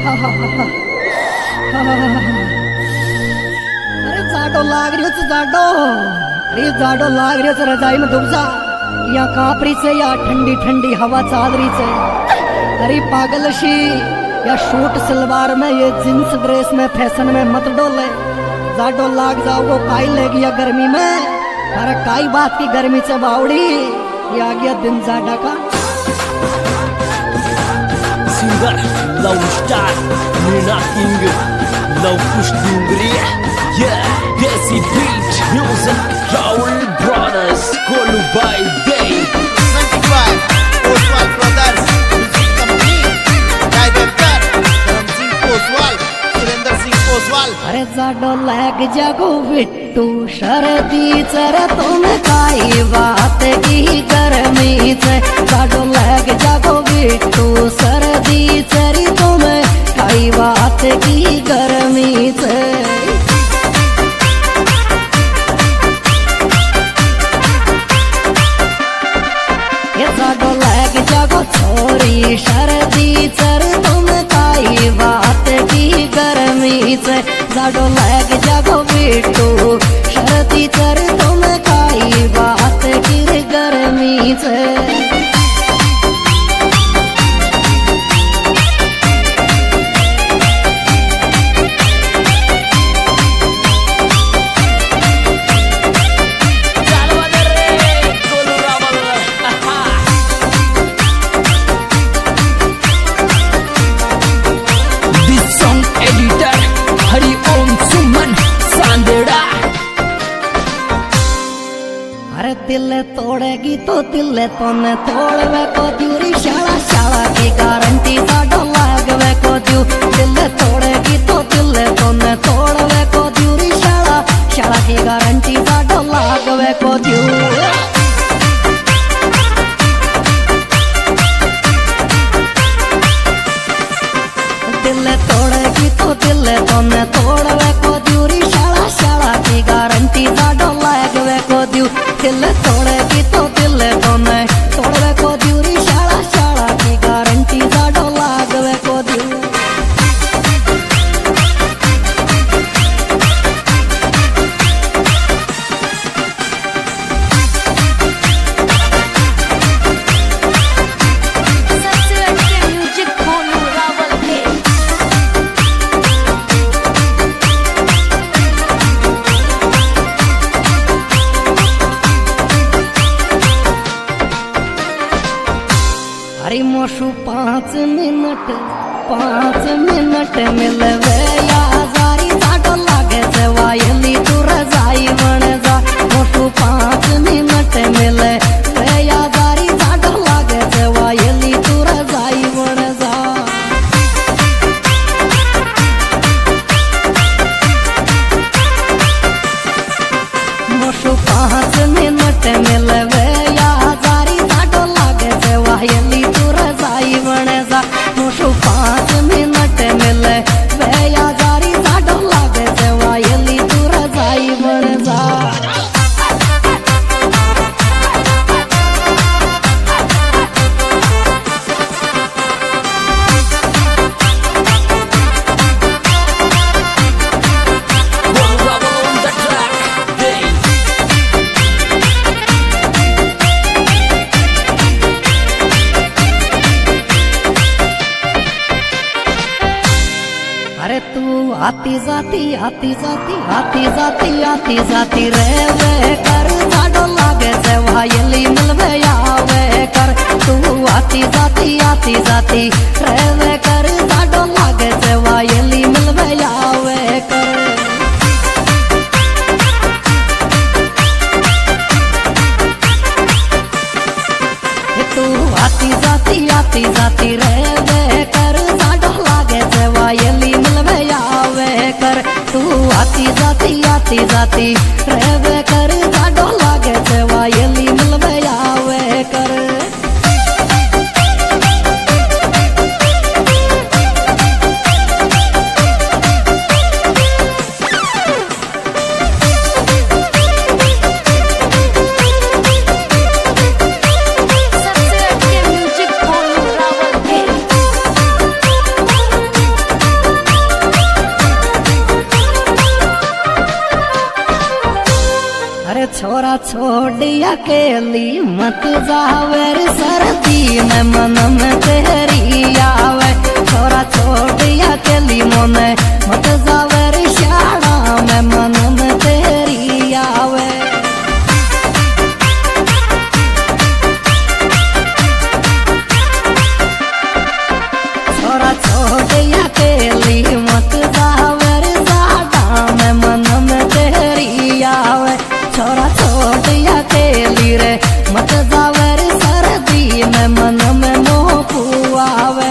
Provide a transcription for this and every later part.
अरे जाडो लाग रही हो जाडो, अरे जाडो लाग रही हो रजाई में डूब जा, या कापरी से या ठंडी ठंडी हवा चाल रही से। अरे पागल शी या शूट सलवार में ये जींस ड्रेस में फैशन में मत डोले, जाडो लाग जाओ काई लेगी या गर्मी में। अरे काई बात की गर्मी से बावड़ी, ये आ गया दिन जाडा का। Singer, Love Star, Nina King, Love Push Dungria, yeah, Desi Beat, Music, Raul Brothers, Kolu by Day. 25, Oswald Brothers, Music Company, Tiger Cut, Ram Singh Oswald, Surender Singh Oswald. अरे जाडो लाग जागो बिट्टू शरदी चर तुम काई बात की गर्मी से, जाडो लाग जागो बिट्टू सर्दी चरी तुम काई बात की गर्मी से। ये जाडो लाग जागो छोरी शरदी चर तुम काई बात की गर्मी से, जाडो लाग जागो बिट्टू शरदी चर तुम काई बात की गर्मी से। अरे दिल तोड़ेगी तो दिल तो न तोड़वे को द्यूरी, शाला शाला की गारंटी जाडो लागवे को द्यू। दिल तोड़ेगी तो दिल तो न तोड़वे को द्यूरी, शाला शाला की गारंटी जाडो लागवे को द्यू। दिल तोड़ेगी तो दिल तो न तोड़वे को द्यूरी, शाला शाला की गारंटी जाडो लागवे को द्यू। दिल तोड़ेगी तो दिल तो न तोड़वे को द्यूरी, शाला शाला की गारंटी जाडो लागवे को द्यू। अरे मोशु 5 मिनट मिलवे या जारी, जाडो लागे से वायली तू रजाई बन जा। मोशु 5 मिनट मिलवे या जारी, जाडो लागे से वायली तू रजाई बन जा। मोशु 5 मिनट मिलवे या जारी, जाडो लागे से वायली तू रजाई बन जा। मोशु 5 मिनट मिले वे या जारी, जाडो लागे से वायली तू रजाई बन जा। अरे तू आती जाती आती जाती आती जाती आती जाती रेवे कर, जाडो लागे से वायली मिलवे आवे कर। तू आती जाती रेवे कर, जाडो लागे से वायली मिलवे आवे कर। तू आती जाती रेवे कर, जाडो लागे से वायली मिलवे आवे कर। तू आती जाती रेवे कर, जाडो लागे से वायली मिलवे आवे कर। छोरा छोड़िया अकेली मत जावे रे सर्दी में मन में तेरी आवे छोरा छोड़िया अकेली मन मत जावे रे शाड़ा में मन में तेरी आवे छोरा छोड़िया अकेली मत जावे रे शाड़ा में मन में तेरी आवे छोरा छोड़िया अकेली रे मत जावे रे सर्दी में मन में मोह आवे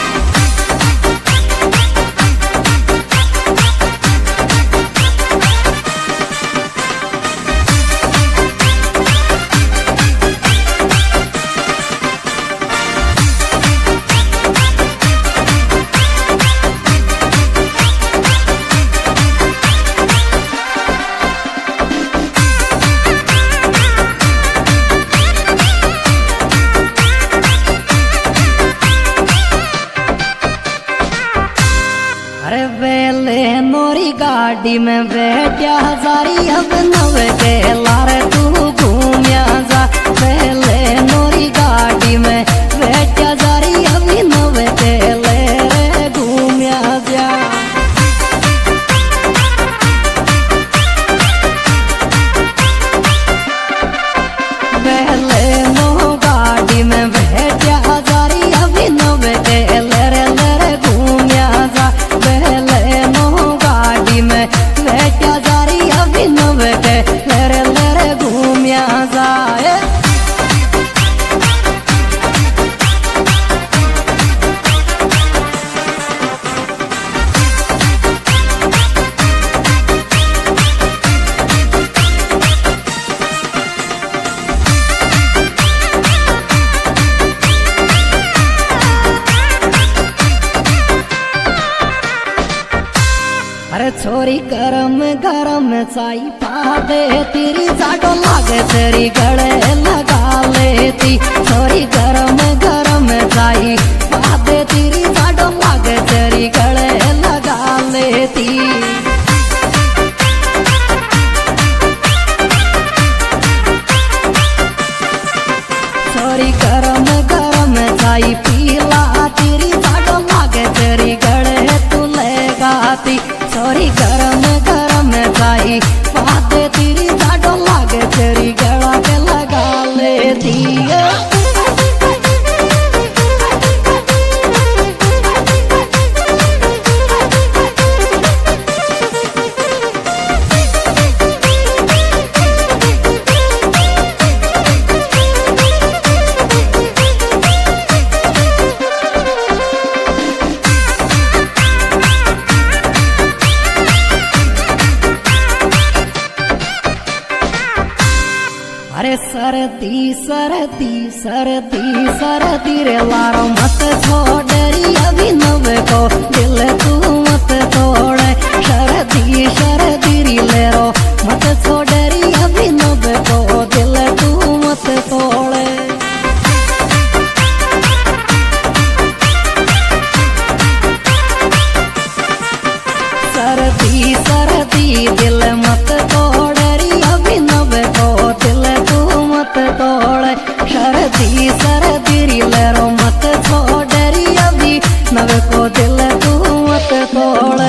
अरे वेले नोरी गाड़ी में बैठा हजारी अब नवे के लारे तू घूमिया जा वेले नोरी गाड़ी में बैठा हजारी अभी नवे के ले रे घूमिया जा वेले नो गाड़ी में बैठा हजारी अभी नवे के ले रे घूमिया जा बैठा जारी अभी नवे के लेरे घूमिया जाए अरे छोरी गरम गरम चाई पा दे तेरी जाडो लागे तेरी गले लगा लेती छोरी गरम गरम चाई पा दे तेरी जाडो लागे तेरी गले लगा लेती छोरी गरम गरम चाई पीला तेरी जाडो लागे तेरी गले तू लगाती छोरी गरम गरम चाई पाते तेरी जाडो लागे तेरी गला के लगा लेती अरे सर्दी सर्दी सर्दी सर्दी रे लारो मत छोड़री अभी नवे को दिल तू मत तोड़े सर्दी सर्दी री लेरो मत छोड़री अभी नवे को दिल तू मत तोड़े सर्दी सर्दी दिल मत तोड़री अभी नवे को दिल मत तोड़े सर्दी सर्दी री लेरो मत छोड़री अभी नवे को दिल तू मत तोड़े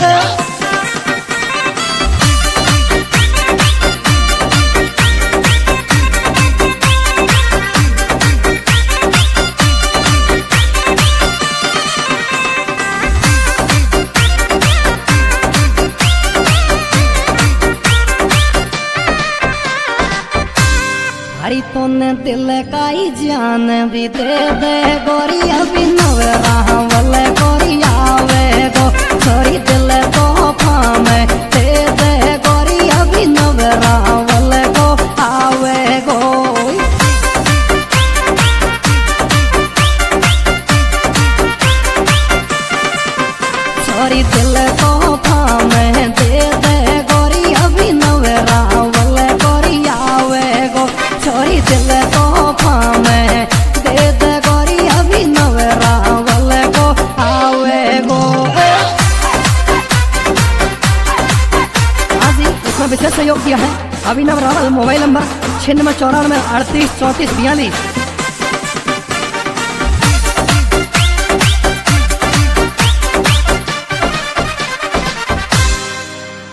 हरी तूने दिल का ही जान भी दे दे गोरी अभी नवे रावल गोरी आवे गो छोरी दिल को फामे दे दे गोरी अभी नवे रावल गो आवे गो छोरी दिल को फामे दे दे गोरी अभी नवे रावल गोरी आवे गो छोरी दिल को फामे दे दे गोरी अभी नवे रावल को आवे गो आजी में विशेष सहयोग किया है अभिनव रावल। Mobile number 9694 38 34 42।